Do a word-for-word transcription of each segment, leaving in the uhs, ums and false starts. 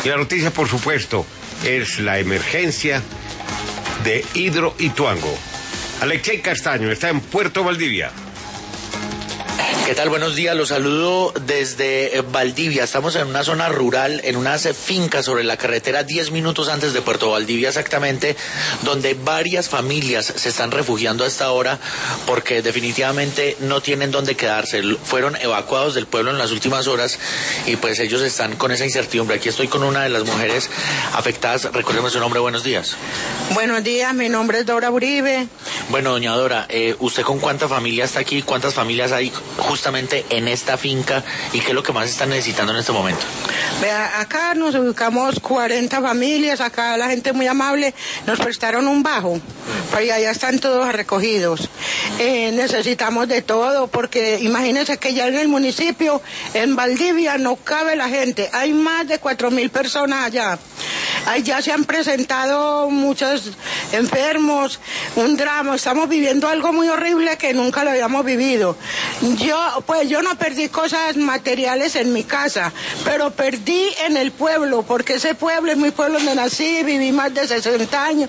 Y la noticia, por supuesto, es la emergencia de Hidroituango. Alexei Castaño está en Puerto Valdivia. ¿Qué tal? Buenos días, los saludo desde Valdivia. Estamos en una zona rural, en unas fincas sobre la carretera, diez minutos antes de Puerto Valdivia exactamente, donde varias familias se están refugiando a esta hora porque definitivamente no tienen dónde quedarse. Fueron evacuados del pueblo en las últimas horas y pues ellos están con esa incertidumbre. Aquí estoy con una de las mujeres afectadas. Recuérdeme su nombre, buenos días. Buenos días, mi nombre es Dora Uribe. Bueno, doña Dora, eh, ¿usted con cuánta familia está aquí? ¿Cuántas familias hay justamente en esta finca? ¿Y qué es lo que más están necesitando en este momento? Vea, acá nos ubicamos cuarenta familias, acá la gente muy amable, nos prestaron un bajo, pero allá están todos recogidos. Eh, necesitamos de todo, porque imagínense que ya en el municipio, en Valdivia, no cabe la gente, hay más de cuatro mil personas allá. Allá se han presentado muchos enfermos, un drama, estamos viviendo algo muy horrible que nunca lo habíamos vivido. Yo, pues yo no perdí cosas materiales en mi casa, pero perdí en el pueblo, porque ese pueblo es mi pueblo donde nací, viví más de sesenta años.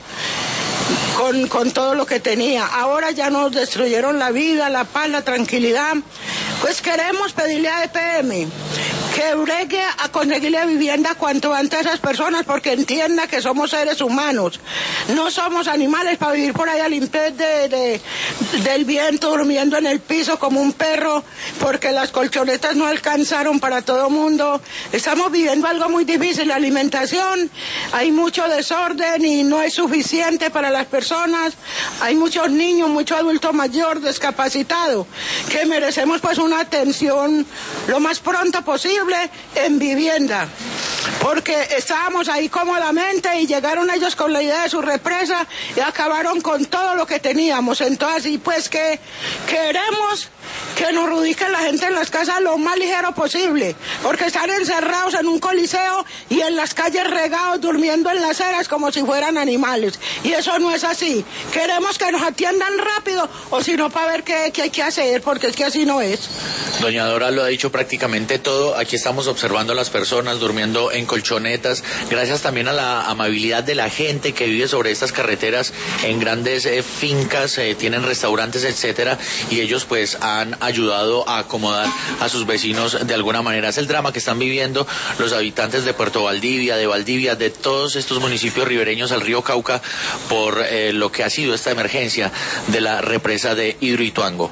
Con, con todo lo que tenía. Ahora ya nos destruyeron la vida, la paz, la tranquilidad. Pues queremos pedirle a E P M que bregue a conseguirle vivienda cuanto antes a esas personas, porque entienda que somos seres humanos. No somos animales para vivir por ahí al impés de, de, del viento, durmiendo en el piso como un perro, porque las colchonetas no alcanzaron para todo mundo. Estamos viviendo algo muy difícil. La alimentación, hay mucho desorden y no es suficiente para las personas. Hay muchos niños, mucho adulto mayor discapacitado, que merecemos pues una atención lo más pronto posible en vivienda, porque estábamos ahí cómodamente y llegaron ellos con la idea de su represa y acabaron con todo lo que teníamos. Entonces, y pues que queremos que nos reubiquen la gente en las casas lo más ligero posible, porque están encerrados en un coliseo y en las calles regados, durmiendo en las aceras como si fueran animales, y eso no es así. Queremos que nos atiendan rápido, o si no, para ver qué, qué hay que hacer, porque es que así no es. Doña Dora lo ha dicho prácticamente todo. Aquí estamos observando a las personas durmiendo en colchonetas, gracias también a la amabilidad de la gente que vive sobre estas carreteras en grandes eh, fincas, eh, tienen restaurantes, etcétera, y ellos pues han ayudado a acomodar a sus vecinos de alguna manera. Es el drama que están viviendo los habitantes de Puerto Valdivia, de Valdivia, de todos estos municipios ribereños al río Cauca, por eh, lo que ha sido esta emergencia de la represa de Hidroituango.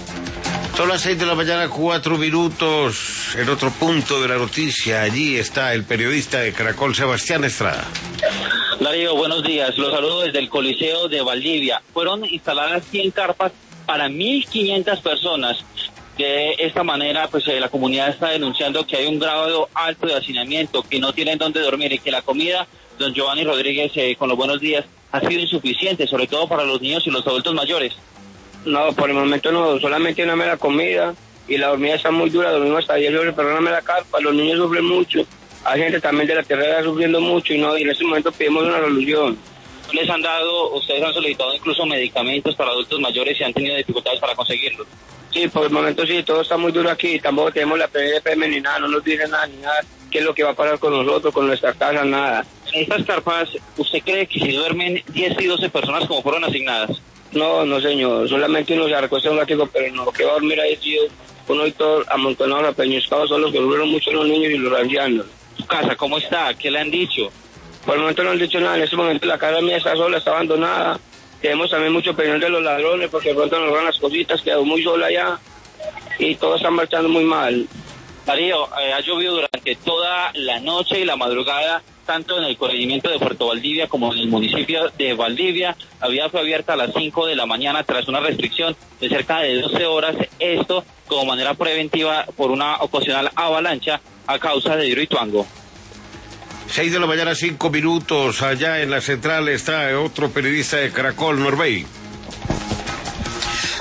Son las seis de la mañana, cuatro minutos. En otro punto de la noticia, allí está el periodista de Caracol, Sebastián Estrada. Darío, buenos días. Los saludo desde el Coliseo de Valdivia. Fueron instaladas cien carpas para mil quinientas personas. De esta manera, pues eh, la comunidad está denunciando que hay un grado alto de hacinamiento, que no tienen dónde dormir y que la comida, don Giovanni Rodríguez, eh, con los buenos días, ha sido insuficiente, sobre todo para los niños y los adultos mayores. No, por el momento no, solamente una mera comida y la dormida está muy dura, dormimos hasta diez horas, pero una mera carpa, los niños sufren mucho, hay gente también de la tierra sufriendo mucho y no, y en este momento pedimos una solución. Les han dado, ustedes han solicitado incluso medicamentos para adultos mayores y han tenido dificultades para conseguirlos. Sí, por el momento sí, todo está muy duro aquí, tampoco tenemos la P D P M ni nada, no nos dicen nada ni nada, qué es lo que va a pasar con nosotros, con nuestra casa, nada. En estas carpas, ¿usted cree que si duermen diez y doce personas como fueron asignadas? No, no señor, solamente uno se recuesta un ratico, pero no, que va a dormir ahí, tío, uno y todo amontonado, apeñuscados, son los que durmieron mucho los niños y los ancianos. ¿Su casa cómo está? ¿Qué le han dicho? Por el momento no han dicho nada, en este momento la casa mía está sola, está abandonada, tenemos también mucho opinión de los ladrones, porque de pronto nos roban las cositas, quedó muy sola allá, y todo está marchando muy mal. Darío, eh, ha llovido durante toda la noche y la madrugada, tanto en el corregimiento de Puerto Valdivia como en el municipio de Valdivia. La vía fue abierta a las cinco de la mañana tras una restricción de cerca de doce horas, esto como manera preventiva por una ocasional avalancha a causa de Hidroituango. Seis de la mañana, cinco minutos, allá en la central está otro periodista de Caracol, Norbey.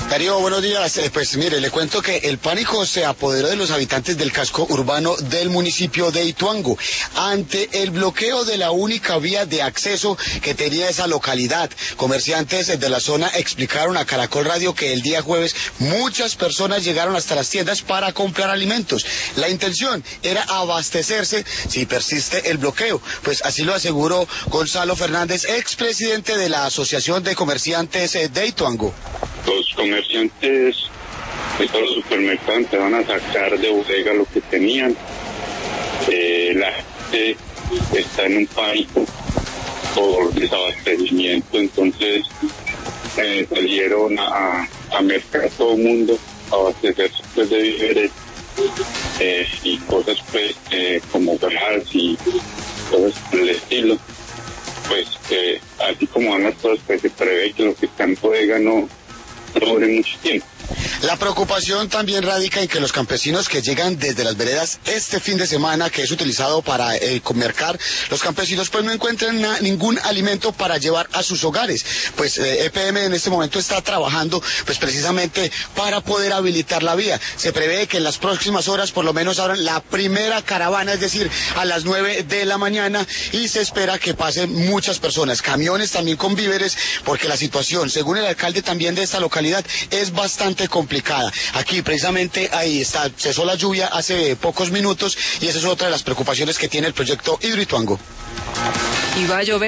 Darío, buenos días. Eh, pues mire, le cuento que el pánico se apoderó de los habitantes del casco urbano del municipio de Ituango ante el bloqueo de la única vía de acceso que tenía esa localidad. Comerciantes de la zona explicaron a Caracol Radio que el día jueves muchas personas llegaron hasta las tiendas para comprar alimentos. La intención era abastecerse si persiste el bloqueo. Pues así lo aseguró Gonzalo Fernández, expresidente de la Asociación de Comerciantes de Ituango. Los comerciantes de todos los supermercados van a sacar de bodega lo que tenían. Eh, la gente está en un pánico por desabastecimiento, entonces eh, salieron a, a mercar todo el mundo, a abastecerse pues, de víveres eh, y cosas pues eh, como gas y cosas por el estilo. Pues eh, así como van las cosas, pues se prevé que lo que está en bodega no dure mucho tiempo. La preocupación también radica en que los campesinos que llegan desde las veredas este fin de semana, que es utilizado para eh, comercar, los campesinos pues no encuentran na, ningún alimento para llevar a sus hogares. Pues eh, E P M en este momento está trabajando pues precisamente para poder habilitar la vía. Se prevé que en las próximas horas por lo menos abran la primera caravana, es decir, a las nueve de la mañana, y se espera que pasen muchas personas, camiones también con víveres, porque la situación, según el alcalde también de esta localidad, es bastante complicada. Aquí precisamente ahí está, cesó la lluvia hace pocos minutos y esa es otra de las preocupaciones que tiene el proyecto Hidroituango. Y va a llover.